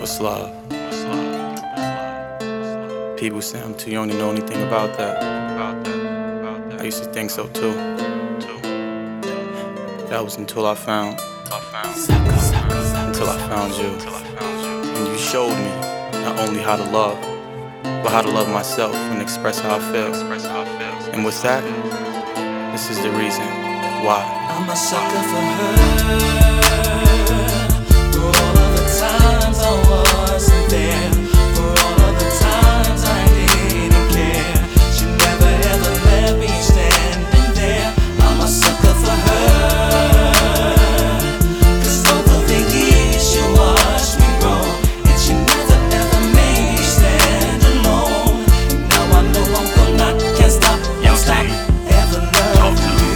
What's love? What's love? People say I'm too young to know anything about that. I used to think so too. That was until I found you. And you showed me not only how to love, but how to love myself and express how I feel. And with that, this is the reason why I'm a sucker for her. For all of the times I wasn't there, for all of the times I didn't care. She never ever let me standing there. I'm a sucker for her. 'Cause over the years she watched me grow, and she never ever made me stand alone. Now I know I'm gonna, can't stop, won't stop, ever loving you.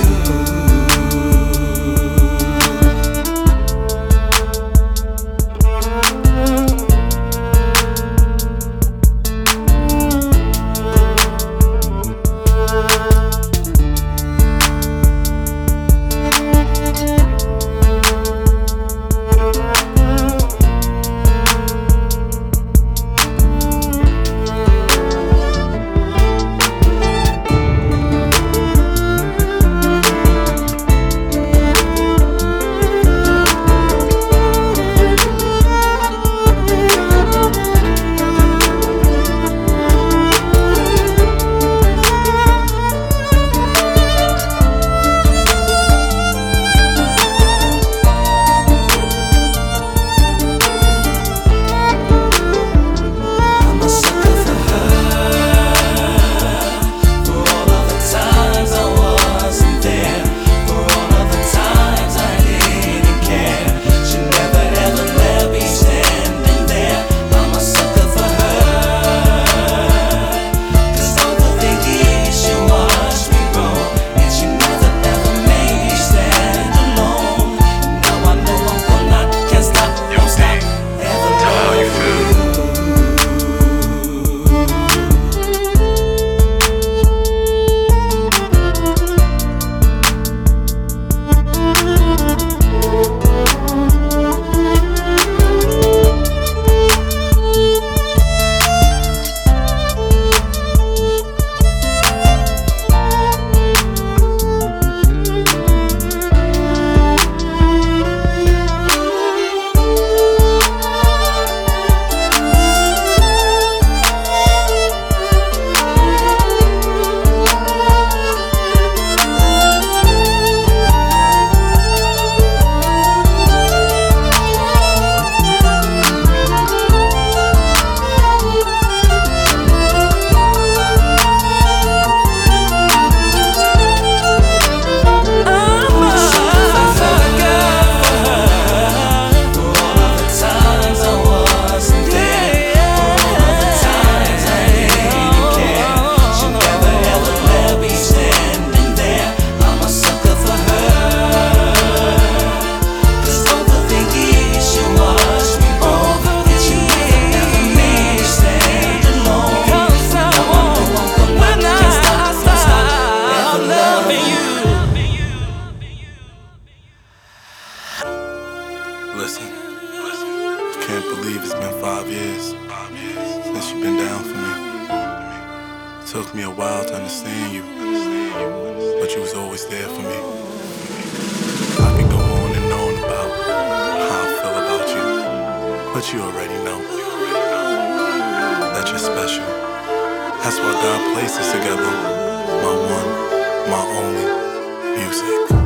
Listen, I can't believe it's been 5 years since you've been down for me. It took me a while to understand you, but you was always there for me. I could go on and on about how I feel about you, but you already know that you're special. That's why God placed us together, my one, my only music.